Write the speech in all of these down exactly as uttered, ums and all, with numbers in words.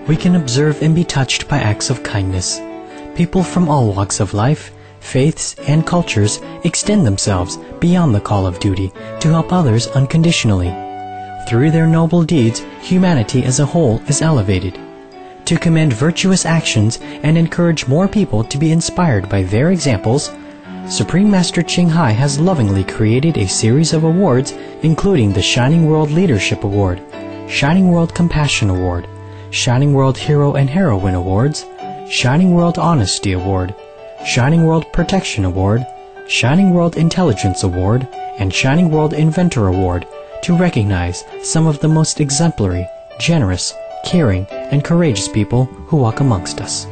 we can observe and be touched by acts of kindness. People from all walks of life, faiths, and cultures extend themselves beyond the call of duty to help others unconditionally. Through their noble deeds, humanity as a whole is elevated. To commend virtuous actions and encourage more people to be inspired by their examples, Supreme Master Ching Hai has lovingly created a series of awards, including the Shining World Leadership Award, Shining World Compassion Award, Shining World Hero and Heroine Awards, Shining World Honesty Award, Shining World Protection Award, Shining World Intelligence Award, and Shining World Inventor Award to recognize some of the most exemplary, generous, caring, and courageous people who walk amongst us.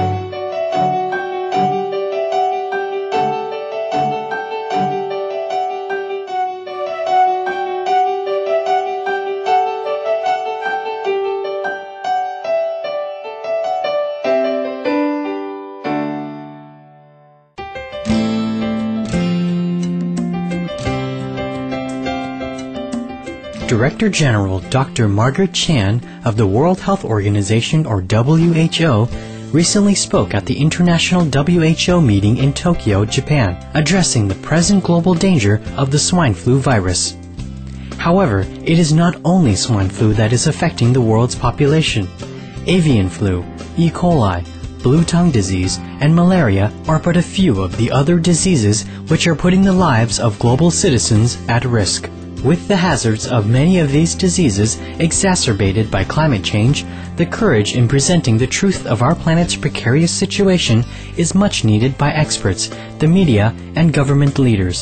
Director General Doctor Margaret Chan of the World Health Organization, or W H O, recently spoke at the International W H O meeting in Tokyo, Japan, addressing the present global danger of the swine flu virus. However, it is not only swine flu that is affecting the world's population. Avian flu, E. coli, blue tongue disease, and malaria are but a few of the other diseases which are putting the lives of global citizens at risk. With the hazards of many of these diseases exacerbated by climate change, the courage in presenting the truth of our planet's precarious situation is much needed by experts, the media, and government leaders.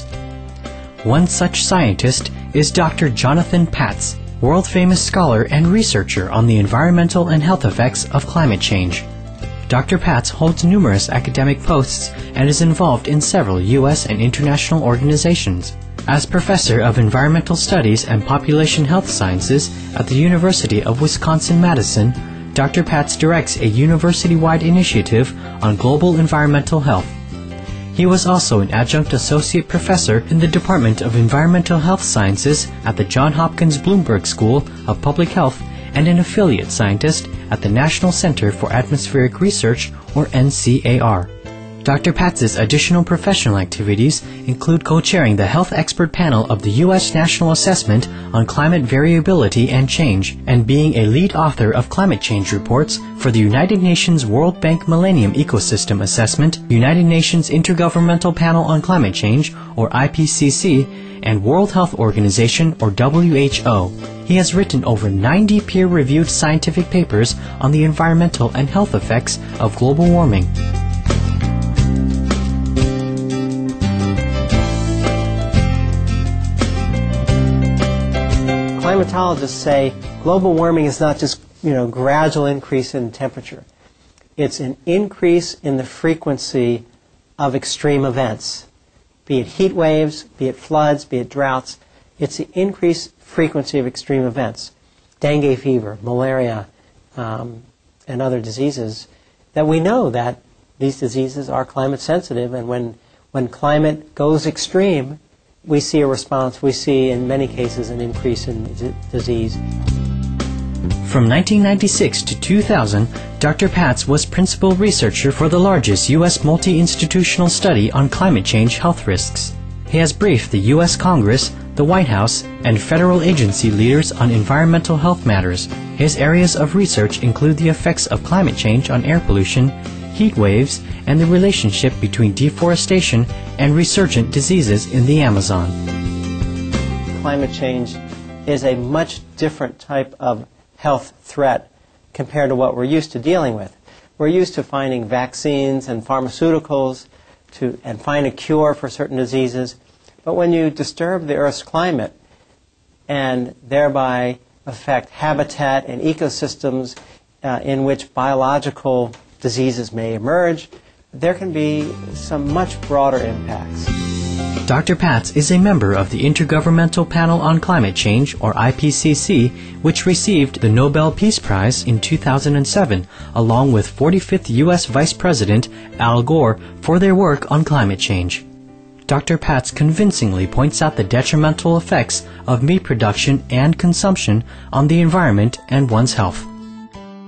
One such scientist is Doctor Jonathan Patz, world-famous scholar and researcher on the environmental and health effects of climate change. Doctor Patz holds numerous academic posts and is involved in several U S and international organizations. As Professor of Environmental Studies and Population Health Sciences at the University of Wisconsin-Madison, Doctor Patz directs a university-wide initiative on global environmental health. He was also an adjunct associate professor in the Department of Environmental Health Sciences at the Johns Hopkins Bloomberg School of Public Health and an affiliate scientist at the National Center for Atmospheric Research, or N C A R. Doctor Patz's additional professional activities include co-chairing the Health Expert Panel of the U S National Assessment on Climate Variability and Change and being a lead author of climate change reports for the United Nations World Bank Millennium Ecosystem Assessment, United Nations Intergovernmental Panel on Climate Change, or I P C C, and World Health Organization, or W H O. He has written over ninety peer-reviewed scientific papers on the environmental and health effects of global warming. Climatologists say global warming is not just, you know, gradual increase in temperature. It's an increase in the frequency of extreme events, be it heat waves, be it floods, be it droughts. It's the increased frequency of extreme events, dengue fever, malaria, um, and other diseases, that we know that these diseases are climate sensitive, and when, when climate goes extreme, we see a response. We see, in many cases, an increase in d- disease. From nineteen ninety-six to two thousand, Doctor Patz was principal researcher for the largest U S multi-institutional study on climate change health risks. He has briefed the U S Congress, the White House, and federal agency leaders on environmental health matters. His areas of research include the effects of climate change on air pollution, heat waves, and the relationship between deforestation and resurgent diseases in the Amazon. Climate change is a much different type of health threat compared to what we're used to dealing with. We're used to finding vaccines and pharmaceuticals to, and find a cure for certain diseases. But when you disturb the Earth's climate and thereby affect habitat and ecosystems uh, in which biological diseases may emerge, there can be some much broader impacts. Doctor Patz is a member of the Intergovernmental Panel on Climate Change, or I P C C, which received the Nobel Peace Prize in two thousand seven, along with forty-fifth U S Vice President Al Gore, for their work on climate change. Doctor Patz convincingly points out the detrimental effects of meat production and consumption on the environment and one's health.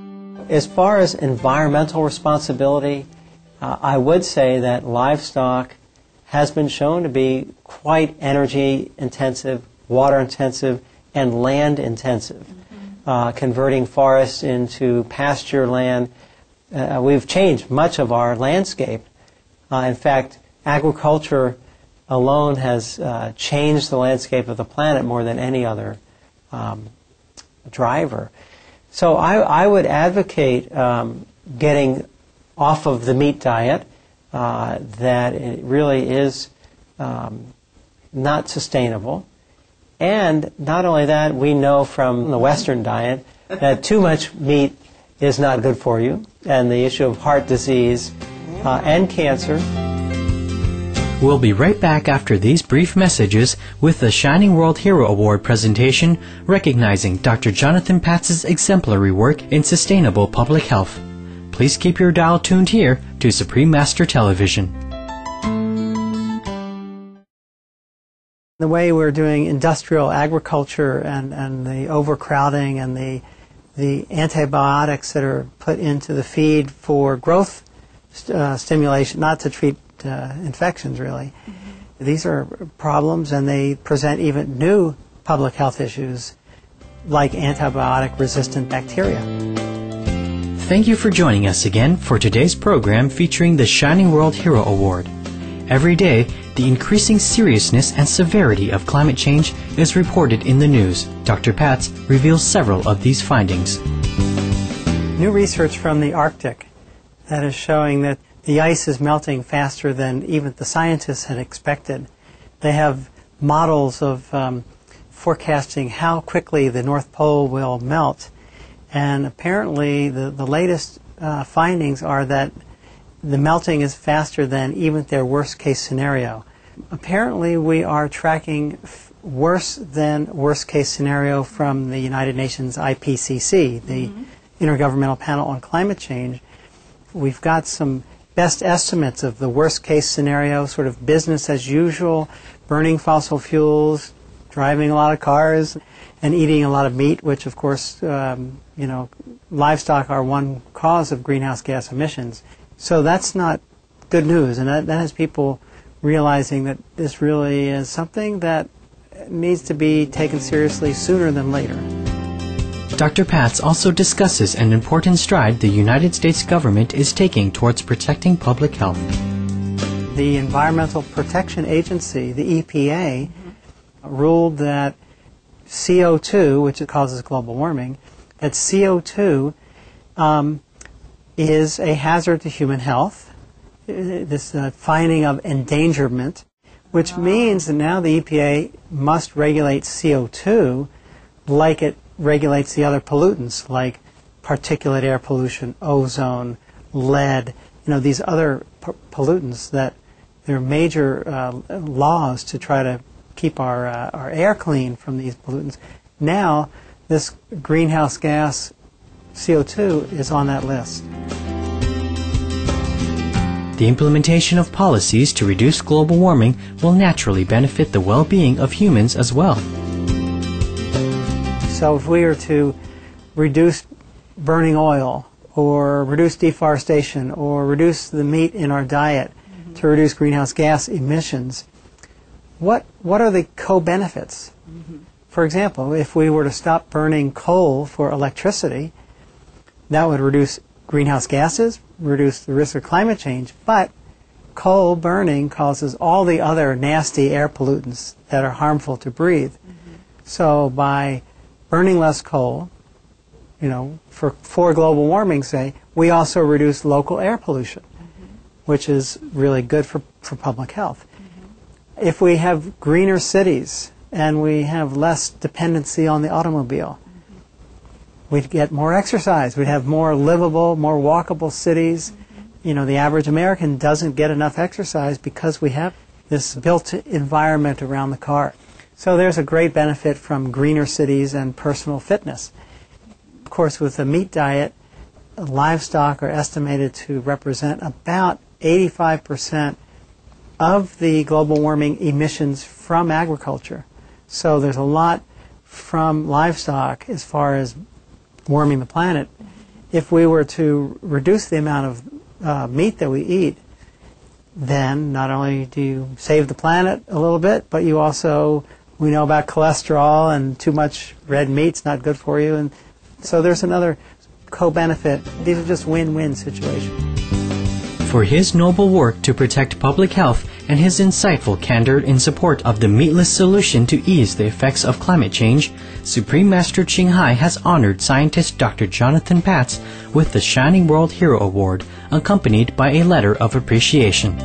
as far as environmental responsibility, uh, I would say that livestock has been shown to be quite energy intensive, water intensive, and land intensive. Mm-hmm. uh, converting forests into pasture land. Uh, we've changed much of our landscape. Uh, in fact, agriculture alone has uh, changed the landscape of the planet more than any other um, driver. So I, I would advocate um, getting off of the meat diet, uh, that it really is um, not sustainable. And not only that, we know from the Western diet that too much meat is not good for you, and the issue of heart disease uh, and cancer. We'll be right back after these brief messages with the Shining World Hero Award presentation recognizing Doctor Jonathan Patz's exemplary work in sustainable public health. Please keep your dial tuned here to Supreme Master Television. The way we're doing industrial agriculture and, and the overcrowding and the the antibiotics that are put into the feed for growth uh, stimulation, not to treat uh, infections really. Mm-hmm. These are problems, and they present even new public health issues like antibiotic-resistant bacteria. Thank you for joining us again for today's program featuring the Shining World Hero Award. Every day, the increasing seriousness and severity of climate change is reported in the news. Doctor Patz reveals several of these findings. New research from the Arctic that is showing that the ice is melting faster than even the scientists had expected. They have models of um, forecasting how quickly the North Pole will melt, and apparently the, the latest uh, findings are that the melting is faster than even their worst case scenario. Apparently we are tracking f- worse than worst case scenario from the United Nations I P C C, the mm-hmm. Intergovernmental Panel on Climate Change. We've got some best estimates of the worst case scenario, sort of business as usual, burning fossil fuels, driving a lot of cars, and eating a lot of meat, which of course, um, you know, livestock are one cause of greenhouse gas emissions. So that's not good news, and that, that has people realizing that this really is something that needs to be taken seriously sooner than later. Doctor Patz also discusses an important stride the United States government is taking towards protecting public health. The Environmental Protection Agency, the E P A, mm-hmm. ruled that C O two, which causes global warming, that C O two um, is a hazard to human health, this uh, finding of endangerment, which means that now the E P A must regulate C O two like it regulates the other pollutants, like particulate air pollution, ozone, lead, you know, these other p- pollutants that there are major uh, laws to try to keep our, uh, our air clean from these pollutants. Now, this greenhouse gas C O two is on that list. The implementation of policies to reduce global warming will naturally benefit the well-being of humans as well. So if we were to reduce burning oil, or reduce deforestation, or reduce the meat in our diet mm-hmm. to reduce greenhouse gas emissions, what, what are the co-benefits? Mm-hmm. For example, if we were to stop burning coal for electricity, that would reduce greenhouse gases, reduce the risk of climate change, but coal burning causes all the other nasty air pollutants that are harmful to breathe. Mm-hmm. So by burning less coal, you know, for, for global warming, say, we also reduce local air pollution, mm-hmm. which is really good for, for public health. Mm-hmm. If we have greener cities and we have less dependency on the automobile, we'd get more exercise. We'd have more livable, more walkable cities. Mm-hmm. You know, the average American doesn't get enough exercise because we have this built environment around the car. So there's a great benefit from greener cities and personal fitness. Of course, with the meat diet, livestock are estimated to represent about eighty-five percent of the global warming emissions from agriculture. So there's a lot from livestock as far as warming the planet. if we were to reduce the amount of uh, meat that we eat, then not only do you save the planet a little bit, but you also, we know about cholesterol, and too much red meat's not good for you, and so there's another co-benefit. These are just win-win situations. For his noble work to protect public health and his insightful candor in support of the meatless solution to ease the effects of climate change, Supreme Master Ching Hai has honored scientist Doctor Jonathan Patz with the Shining World Hero Award, accompanied by a letter of appreciation.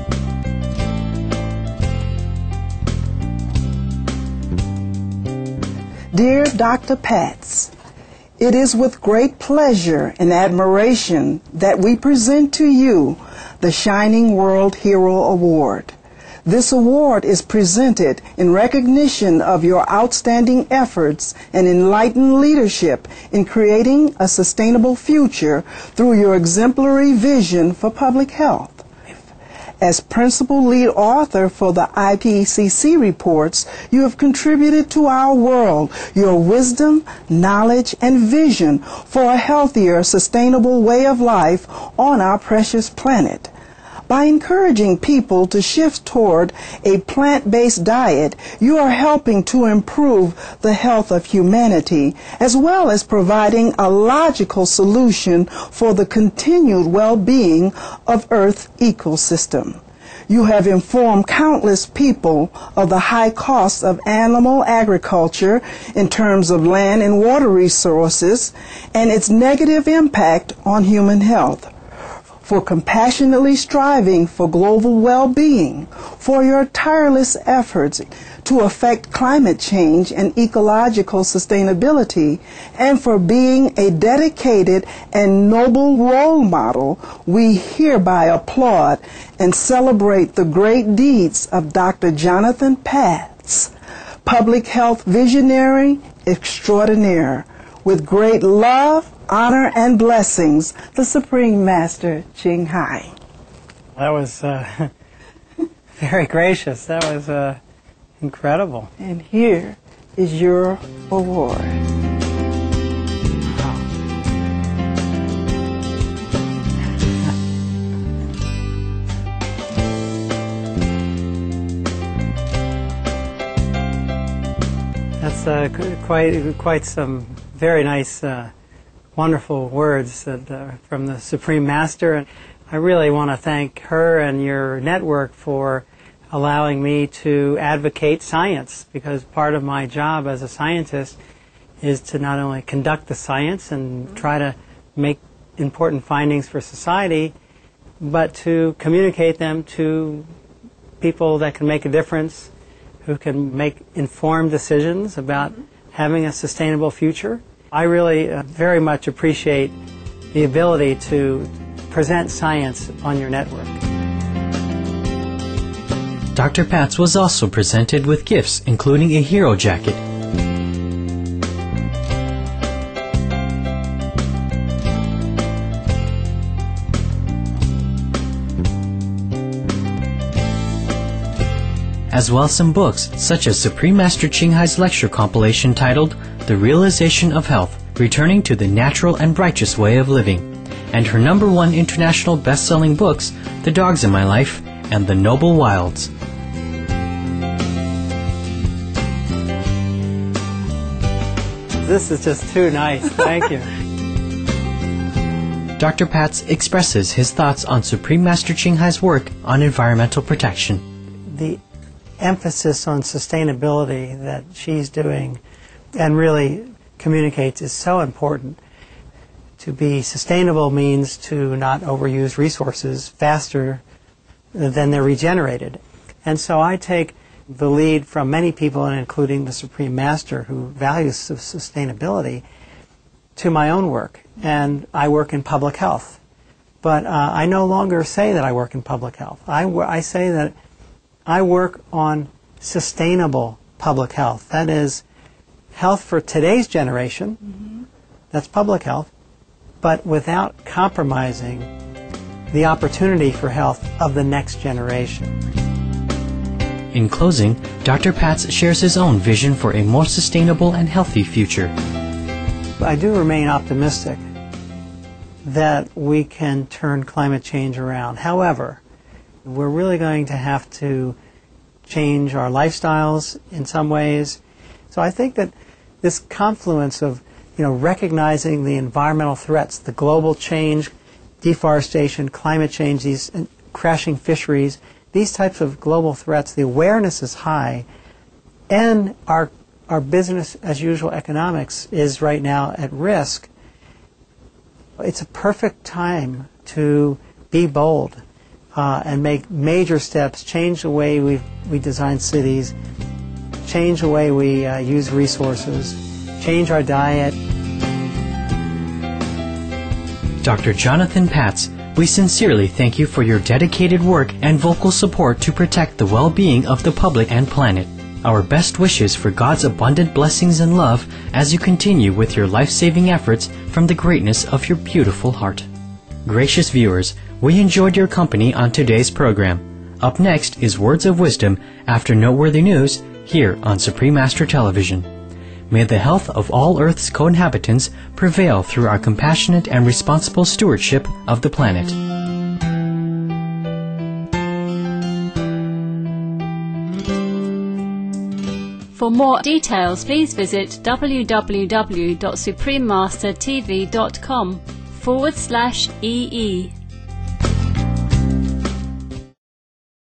Dear Doctor Patz, it is with great pleasure and admiration that we present to you the Shining World Hero Award. This award is presented in recognition of your outstanding efforts and enlightened leadership in creating a sustainable future through your exemplary vision for public health. As principal lead author for the I P E C C reports, you have contributed to our world your wisdom, knowledge, and vision for a healthier, sustainable way of life on our precious planet. By encouraging people to shift toward a plant-based diet, you are helping to improve the health of humanity, as well as providing a logical solution for the continued well-being of Earth's ecosystem. You have informed countless people of the high costs of animal agriculture in terms of land and water resources and its negative impact on human health. For compassionately striving for global well-being, for your tireless efforts to affect climate change and ecological sustainability, and for being a dedicated and noble role model, we hereby applaud and celebrate the great deeds of Doctor Jonathan Patz, public health visionary extraordinaire. With great love, honor, and blessings, the Supreme Master Ching Hai. That was uh, very gracious. That was uh, incredible. And here is your award. That's uh, quite quite some very nice, uh, wonderful words that, uh, from the Supreme Master. And I really want to thank her and your network for allowing me to advocate science, because part of my job as a scientist is to not only conduct the science and try to make important findings for society, but to communicate them to people that can make a difference, who can make informed decisions about having a sustainable future. I really uh, very much appreciate the ability to present science on your network. Doctor Patz was also presented with gifts, including a hero jacket. As well as some books, such as Supreme Master Ching Hai's lecture compilation titled The Realization of Health, Returning to the Natural and Righteous Way of Living, and her number one international best-selling books, The Dogs in My Life and The Noble Wilds. This is just too nice. Thank you. Doctor Patz expresses his thoughts on Supreme Master Ching Hai's work on environmental protection. The emphasis on sustainability that she's doing and really communicates is so important. To be sustainable means to not overuse resources faster than they're regenerated. And so I take the lead from many people, and including the Supreme Master, who values sustainability, to my own work. And I work in public health. But uh, I no longer say that I work in public health. I, I say that I work on sustainable public health. That is, health for today's generation, mm-hmm. That's public health, but without compromising the opportunity for health of the next generation. In closing, Doctor Patz shares his own vision for a more sustainable and healthy future. I do remain optimistic that we can turn climate change around. However, we're really going to have to change our lifestyles in some ways. So I think that this confluence of, you know, recognizing the environmental threats, the global change, deforestation, climate change, these crashing fisheries, these types of global threats, the awareness is high, and our our business as usual economics is right now at risk. It's a perfect time to be bold uh, and make major steps, change the way we we design cities, change the way we uh, use resources, change our diet. Doctor Jonathan Patz, we sincerely thank you for your dedicated work and vocal support to protect the well-being of the public and planet. Our best wishes for God's abundant blessings and love as you continue with your life-saving efforts from the greatness of your beautiful heart. Gracious viewers, we enjoyed your company on today's program. Up next is Words of Wisdom after noteworthy news here on Supreme Master Television. May the health of all Earth's co-inhabitants prevail through our compassionate and responsible stewardship of the planet. For more details, please visit w w w dot supreme master t v dot com forward slash E E.